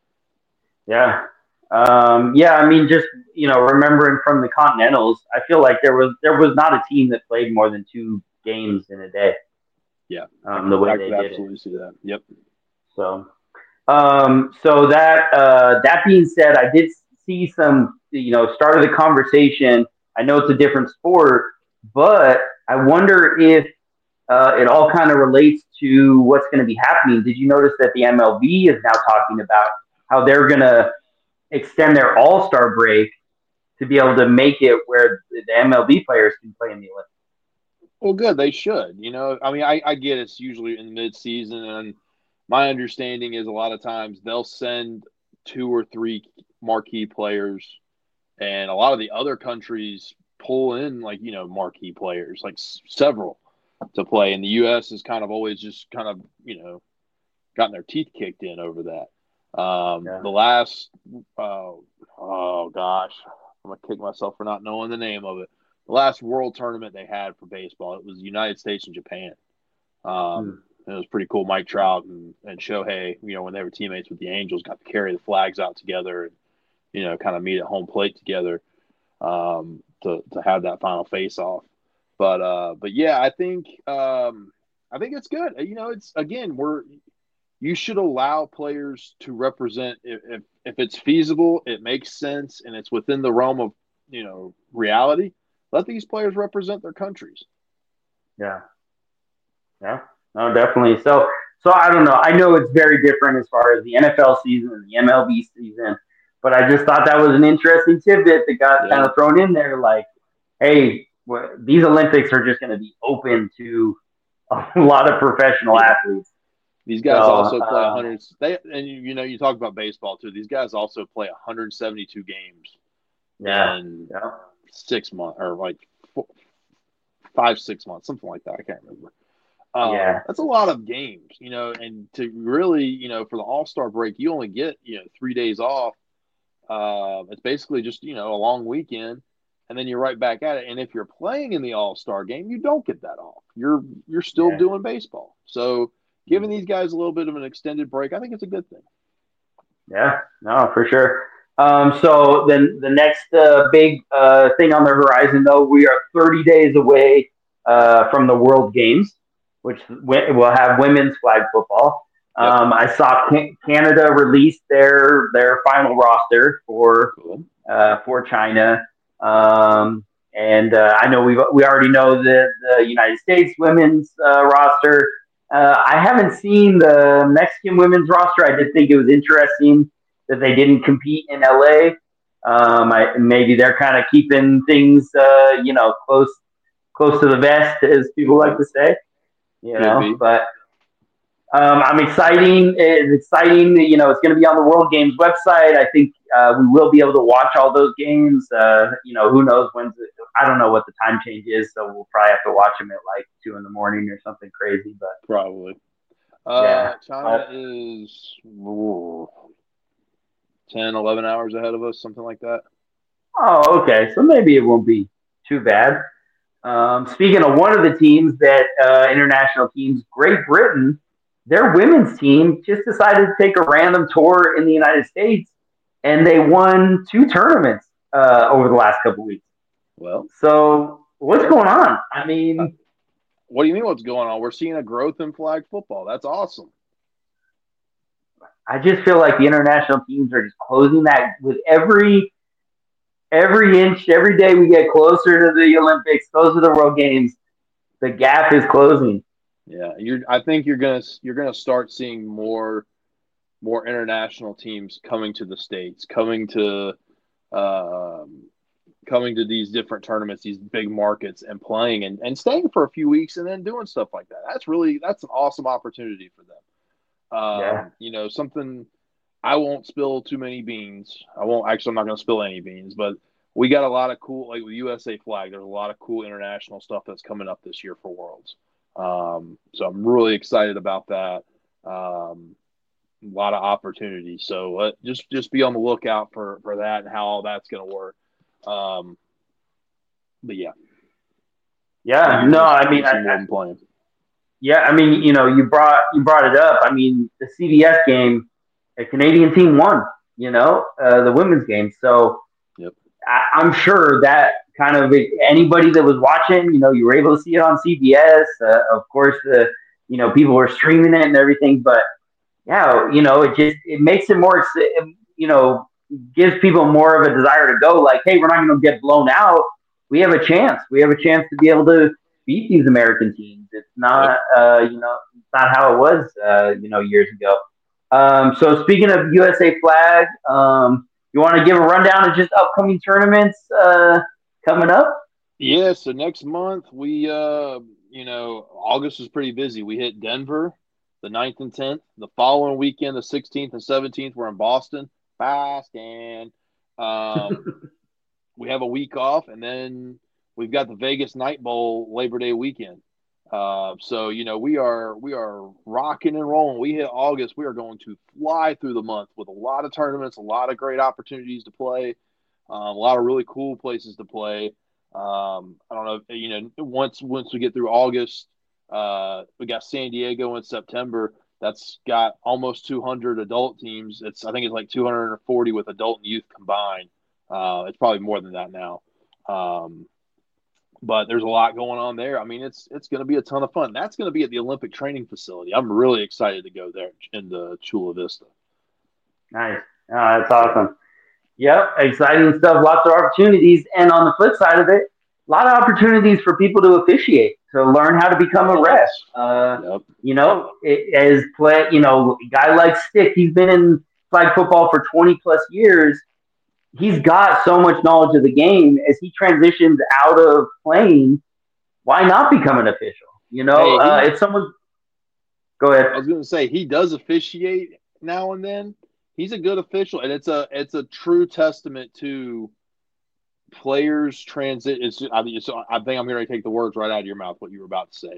Yeah. Um, yeah, I mean, just, you know, remembering from the Continentals, I feel like there was there was not a team that played more than two games in a day. Yeah. Um, the way I they could did absolutely it. see that. Yep. So, um, so that uh, that being said, I did see some, you know, start of the conversation. I know it's a different sport, but I wonder if uh, it all kind of relates to what's going to be happening. Did you notice that the M L B is now talking about how they're going to extend their All-Star break to be able to make it where the M L B players can play in the Olympics? Well, good. They should. You know, I mean, I, I get it's usually in mid-season, and my understanding is a lot of times they'll send two or three marquee players, and a lot of the other countries pull in, like, you know, marquee players, like s- several to play. And the U S has kind of always just kind of, you know, gotten their teeth kicked in over that. Um, Yeah. The last, uh, oh, gosh, I'm going to kick myself for not knowing the name of it. The last world tournament they had for baseball, it was the United States and Japan. Um, It was pretty cool. Mike Trout and, and Shohei, you know, when they were teammates with the Angels, got to carry the flags out together and, you know, kind of meet at home plate together um, to to have that final face off. But uh, but yeah, I think um, I think it's good. You know, it's again, we're you should allow players to represent if, if if it's feasible, it makes sense, and it's within the realm of, you know, reality. Let these players represent their countries. Yeah. Yeah. No, definitely. So, so I don't know. I know it's very different as far as the N F L season and the M L B season, but I just thought that was an interesting tidbit that got Yeah. kind of thrown in there. Like, hey, well, these Olympics are just going to be open to a lot of professional Yeah. athletes. These guys So, also play uh, one hundred. They and you, you know you talk about baseball too. These guys also play one hundred seventy-two games Yeah. in Yeah. six months or like four, five, six months, something like that. I can't remember. Um, Yeah. That's a lot of games, you know, and to really, you know, for the All-Star break, you only get, you know, three days off. Uh, it's basically just, you know, a long weekend, and then you're right back at it. And if you're playing in the All-Star game, you don't get that off. You're you're still Yeah. doing baseball. So giving these guys a little bit of an extended break, I think it's a good thing. Yeah, no, for sure. Um, so then the next uh, big uh, thing on the horizon, though, we are thirty days away uh, from the World Games, which w- will have women's flag football. Yep. Um, I saw Can- Canada release their their final roster for Cool. uh, for China, um, and uh, I know we we already know the the United States women's uh, roster. Uh, I haven't seen the Mexican women's roster. I did think it was interesting that they didn't compete in L A. Um, I, maybe they're kind of keeping things, uh, you know, close close to the vest, as people like to say. You Could know, be. but um, I'm exciting. It's exciting. You know, it's going to be on the World Games website. I think uh, we will be able to watch all those games. Uh, you know, who knows when? I don't know what the time change is, so we'll probably have to watch them at like two in the morning or something crazy. But Probably. Uh, Yeah. China Uh, is ooh, ten, eleven hours ahead of us, something like that. oh, okay. So maybe it won't be too bad. Um, speaking of one of the teams that uh, international teams, Great Britain, their women's team just decided to take a random tour in the United States, and they won two tournaments uh, over the last couple weeks. Well, So what's going on? I mean, what do you mean what's going on? We're seeing a growth in flag football. That's awesome. I just feel like the international teams are just closing that with every every inch, every day we get closer to the Olympics, closer to the World Games, the gap is closing. Yeah, you're. I think you're gonna you're gonna start seeing more more international teams coming to the states, coming to um, coming to these different tournaments, these big markets, and playing and, and staying for a few weeks and then doing stuff like that. That's really that's an awesome opportunity for them. Um, Yeah. You know, something I won't spill too many beans. I won't actually. I'm not going to spill any beans, but we got a lot of cool, like with U S A flag. There's a lot of cool international stuff that's coming up this year for Worlds. Um, so I'm really excited about that. Um, a lot of opportunities. So uh, just just be on the lookout for for that and how all that's going to work. Um, but yeah, Yeah. you're No, gonna I mean, see I, more than playing. yeah, I mean, you know, you brought you brought it up. I mean, the C B S game, a Canadian team won. You know, uh, the women's game. So Yep. I, I'm sure that kind of anybody that was watching, you know, you were able to see it on C B S. Uh, of course, the you know people were streaming it and everything. But yeah, you know, it just it makes it more, you know, gives people more of a desire to go. Like, hey, we're not going to get blown out. We have a chance. We have a chance to be able to beat these American teams. It's not, uh, you know, it's not how it was, uh, you know, years ago. Um, so speaking of U S A flag, um, you want to give a rundown of just upcoming tournaments uh, coming up? Yeah. So next month we, uh, you know, August is pretty busy. We hit Denver the ninth and tenth. The following weekend, the sixteenth and seventeenth, we're in Boston. Boston. Um, we have a week off, and then we've got the Vegas Night Bowl Labor Day weekend. Uh, so you know we are we are rocking and rolling. We hit August, we are going to fly through the month with a lot of tournaments, a lot of great opportunities to play, um, a lot of really cool places to play. Um, I don't know, you know, once once we get through August, uh, we got San Diego in September. That's got almost two hundred adult teams. It's I think it's like two hundred forty with adult and youth combined. Uh, it's probably more than that now. Um, but there's a lot going on there. I mean, it's it's going to be a ton of fun. That's going to be at the Olympic Training Facility. I'm really excited to go there in the Chula Vista. Nice. Oh, that's awesome. Yep, exciting stuff. Lots of opportunities. And on the flip side of it, a lot of opportunities for people to officiate, to learn how to become a ref. Uh, Yep. You know, it, as play, you know, a guy like Stick, he's been in flag football for twenty plus years. He's got so much knowledge of the game. As he transitions out of playing, why not become an official? You know, Hey, he- uh, if someone, go ahead. I was going to say he does officiate now and then. He's a good official, and it's a it's a true testament to players transit. It's I, it's, I think I'm going to take the words right out of your mouth. What you were about to say.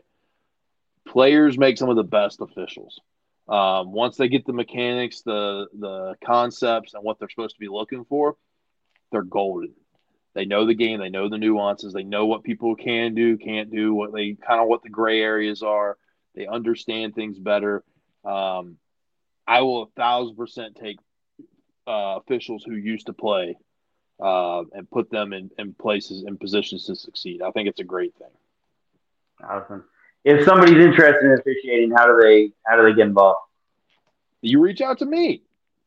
Players make some of the best officials. Um, once they get the mechanics, the the concepts, and what they're supposed to be looking for, they're golden. They know the game. They know the nuances. They know what people can do, can't do, what they kind of what the gray areas are. They understand things better. Um, I will a thousand percent take uh, officials who used to play uh, and put them in, in places and positions to succeed. I think it's a great thing. Awesome. If somebody's interested in officiating, how do they how do they get involved? You reach out to me.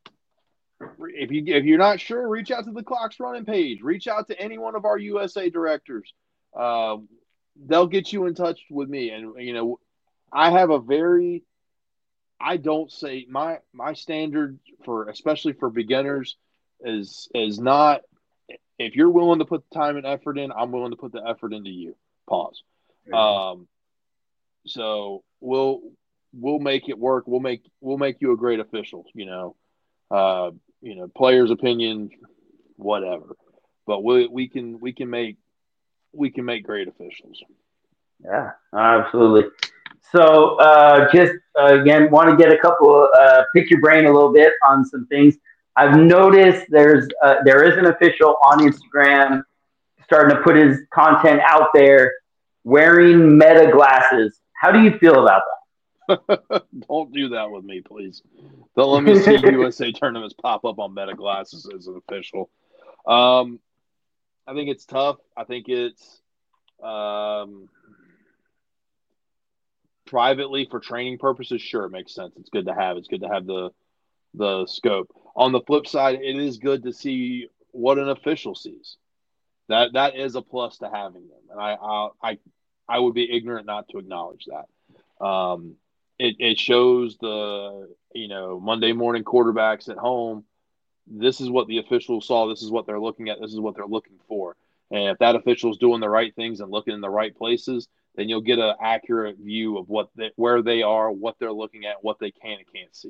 If you if you're not sure, reach out to the Clocks Running page. Reach out to any one of our U S A directors. Uh, they'll get you in touch with me. And you know, I have a very I don't say my my standard for especially for beginners is is not if you're willing to put the time and effort in, I'm willing to put the effort into you. Pause. Um, so we'll we'll make it work. We'll make we'll make you a great official. You know, uh, you know, players' opinion, whatever. But we we can we can make we can make great officials. Yeah, absolutely. So, uh, just uh, again, want to get a couple, uh, pick your brain a little bit on some things. I've noticed there's uh, there is an official on Instagram starting to put his content out there wearing Meta glasses. How do you feel about that? Don't do that with me, please. Don't let me see U S A tournaments pop up on Meta glasses as an official. Um, I think it's tough. I think it's um, privately for training purposes. Sure, it makes sense. It's good to have. It's good to have the the scope. On the flip side, it is good to see what an official sees. That that is a plus to having them, and I I I, I would be ignorant not to acknowledge that. Um, it it shows the you know Monday morning quarterbacks at home. This is what the officials saw. This is what they're looking at. This is what they're looking for. And if that official is doing the right things and looking in the right places, then you'll get an accurate view of what they, where they are, what they're looking at, what they can and can't see.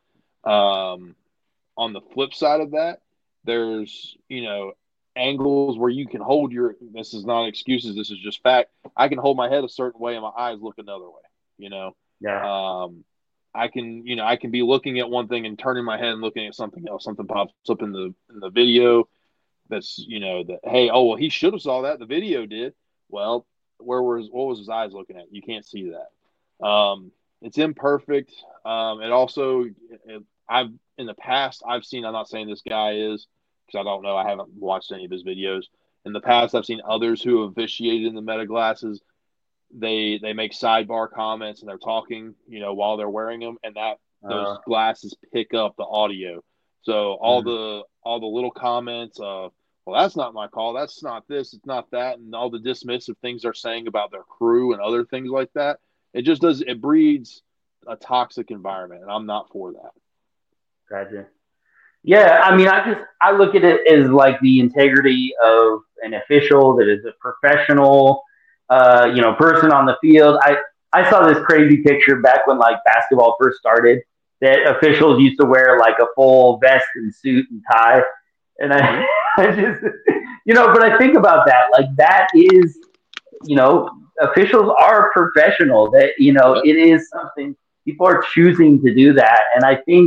Um, on the flip side of that, there's, you know, angles where you can hold your, this is not excuses, this is just fact. I can hold my head a certain way and my eyes look another way, you know? Yeah. Um, I can, you know, I can be looking at one thing and turning my head and looking at something else. Something pops up in the in the video that's, you know, that, hey, oh, well, he should have saw that. The video did. Well, where was, what was his eyes looking at? You can't see that. Um, it's imperfect. Um, it also, it, I've, in the past, I've seen, I'm not saying this guy is, because I don't know, I haven't watched any of his videos. In the past, I've seen others who have officiated in the Meta glasses. They they make sidebar comments and they're talking, you know, while they're wearing them, and that those uh, glasses pick up the audio. So all mm-hmm. the all the little comments of, well, that's not my call, that's not this, it's not that, and all the dismissive things they're saying about their crew and other things like that. It just does it breeds a toxic environment, and I'm not for that. Gotcha. Yeah, I mean, I just I look at it as like the integrity of an official that is a professional. Uh, you know, person on the field. I, I saw this crazy picture back when like basketball first started that officials used to wear like a full vest and suit and tie. And I, I just, you know, but I think about that, like that is, you know, officials are professional. That, you know, it is something people are choosing to do that. And I think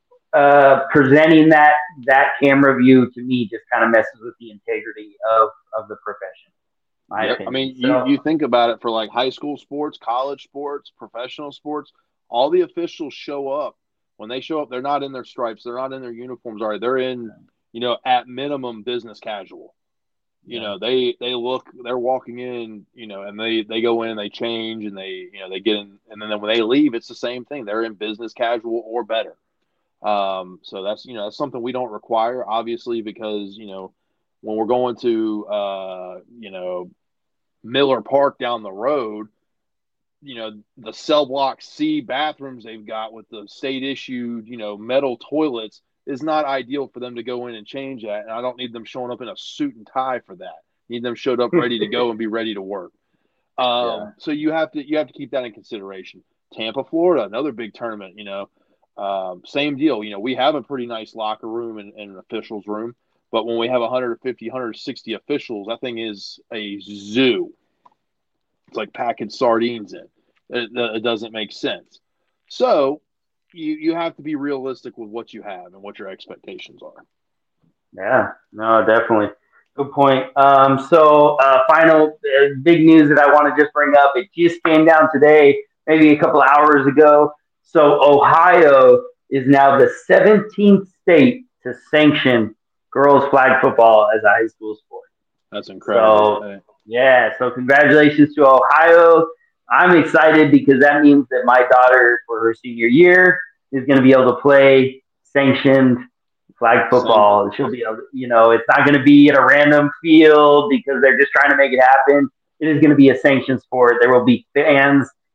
uh, presenting that, that camera view to me just kind of messes with the integrity of, of the profession. Yep. I mean, so, you, you think about it for like high school sports, college sports, professional sports, all the officials show up. When they show up, they're not in their stripes. They're not in their uniforms. Are they're in, you know, at minimum business casual. You yeah. know, they, they look, they're walking in, you know, and they, they go in and they change and they, you know, they get in. And then when they leave, it's the same thing. They're in business casual or better. Um, so that's, you know, that's something we don't require, obviously, because, you know, when we're going to, uh, you know, Miller Park down the road, you know, the cell block C bathrooms they've got with the state issued, you know, metal toilets is not ideal for them to go in and change that. And I don't need them showing up in a suit and tie for that. I need them showed up ready to go and be ready to work. Um, yeah. So you have to, you have to keep that in consideration. Tampa, Florida, another big tournament, you know, um, same deal. You know, we have a pretty nice locker room and, and an officials room. But when we have one hundred fifty, one hundred sixty officials, that thing is a zoo. It's like packing sardines in. It, it doesn't make sense. So you you have to be realistic with what you have and what your expectations are. Yeah, no, definitely. Good point. Um, so uh, final uh, big news that I want to just bring up. It just came down today, maybe a couple of hours ago. So Ohio is now the seventeenth state to sanction girls flag football as a high school sport. That's incredible. So, yeah, so congratulations to Ohio. I'm excited because that means that my daughter, for her senior year, is going to be able to play sanctioned flag football. Same. She'll be able to, you know, it's not going to be at a random field because they're just trying to make it happen. It is going to be a sanctioned sport. There will be fans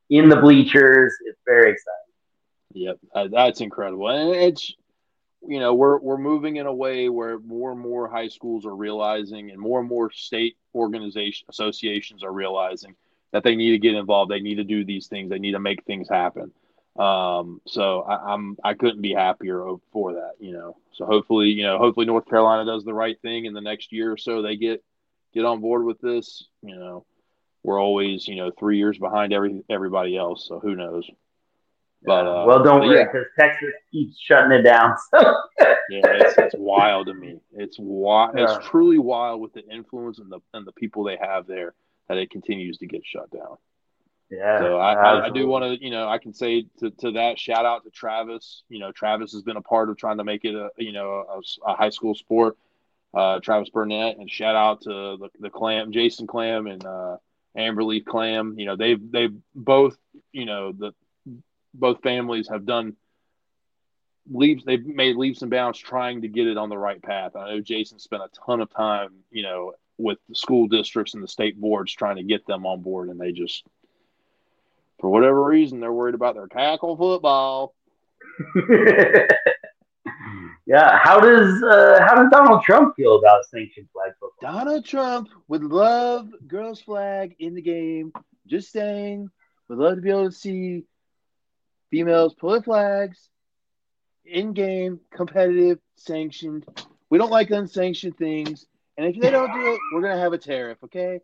in the bleachers. It's very exciting. Yep, uh, that's incredible, and it's you know we're we're moving in a way where more and more high schools are realizing, and more and more state organization associations are realizing that they need to get involved. They need to do these things. They need to make things happen. Um, so I, I'm I couldn't be happier for that. You know, so hopefully you know hopefully North Carolina does the right thing in the next year or so. They get get on board with this. You know, we're always you know three years behind every everybody else. So who knows? But, uh, well, don't worry, yeah. because Texas keeps shutting it down. So. Yeah, it's, it's wild to me. It's wild. Yeah. It's truly wild with the influence and the and the people they have there that it continues to get shut down. Yeah. So I, I, I do want to, you know, I can say to, to that, shout out to Travis. You know, Travis has been a part of trying to make it a, you know, a, a high school sport. Uh, Travis Burnett, and shout out to the, the Clam, Jason Clam and uh, Amberleaf Clam. You know, they've they've both, you know, the both families have done leaps. They've made leaps and bounds trying to get it on the right path. I know Jason spent a ton of time, you know, with the school districts and the state boards trying to get them on board, and they just, for whatever reason, they're worried about their tackle football. Yeah, how does uh, how does Donald Trump feel about sanctioned flag football? Donald Trump would love girls' flag in the game. Just saying, would love to be able to see females pull flags in game, competitive, sanctioned. We don't like unsanctioned things, and if they don't do it, we're gonna have a tariff. Okay.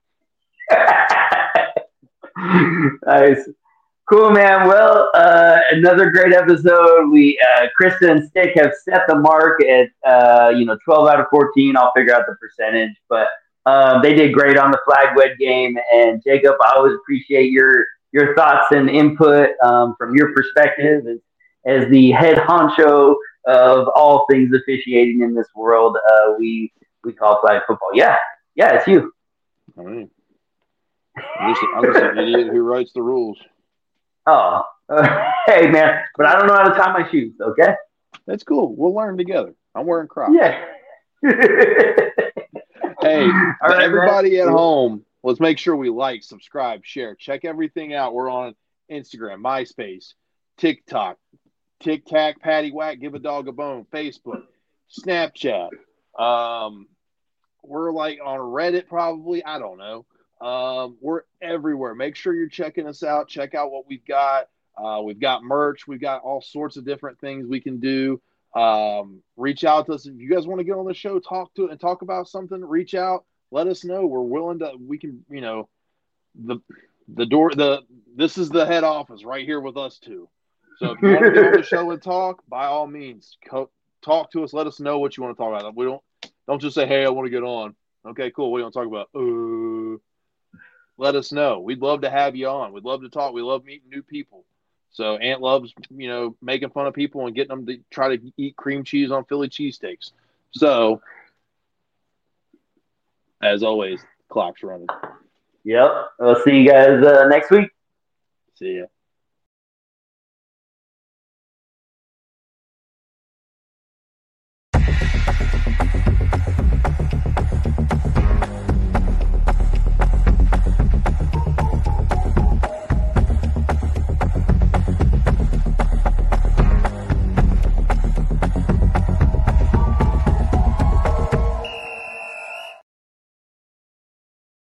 Nice. Cool, man. Well, uh, another great episode. We, uh, Krista and Stick have set the mark at, uh, you know, twelve out of fourteen. I'll figure out the percentage, but uh, they did great on the flag wed game. And Jacob, I always appreciate your your thoughts and input um, from your perspective as, as the head honcho of all things officiating in this world. Uh, we we call flag football. Yeah, yeah, it's you. All right. I'm just, I'm just an idiot who writes the rules. Oh, uh, hey, man, but I don't know how to tie my shoes, okay? That's cool. We'll learn together. I'm wearing Crocs. Yeah. Hey, right, everybody man. at home, let's make sure we like, subscribe, share. Check everything out. We're on Instagram, MySpace, TikTok, Tic Tac, Patty Whack, Give a Dog a Bone, Facebook, Snapchat. Um, we're like on Reddit probably. I don't know. Um, we're everywhere. Make sure you're checking us out. Check out what we've got. Uh, we've got merch. We've got all sorts of different things we can do. Um, reach out to us. If you guys want to get on the show, talk to it and talk about something, reach out, let us know. We're willing to, we can, you know, the, the door, the, this is the head office right here with us too. So if you want to get on the show and talk, by all means, co- talk to us. Let us know what you want to talk about. We don't, don't just say, hey, I want to get on. Okay, cool. What do you want to talk about? Uh, Let us know. We'd love to have you on. We'd love to talk. We love meeting new people. So Ant loves, you know, making fun of people and getting them to try to eat cream cheese on Philly cheesesteaks. So, as always, clock's running. Yep. We'll see you guys uh, next week. See ya.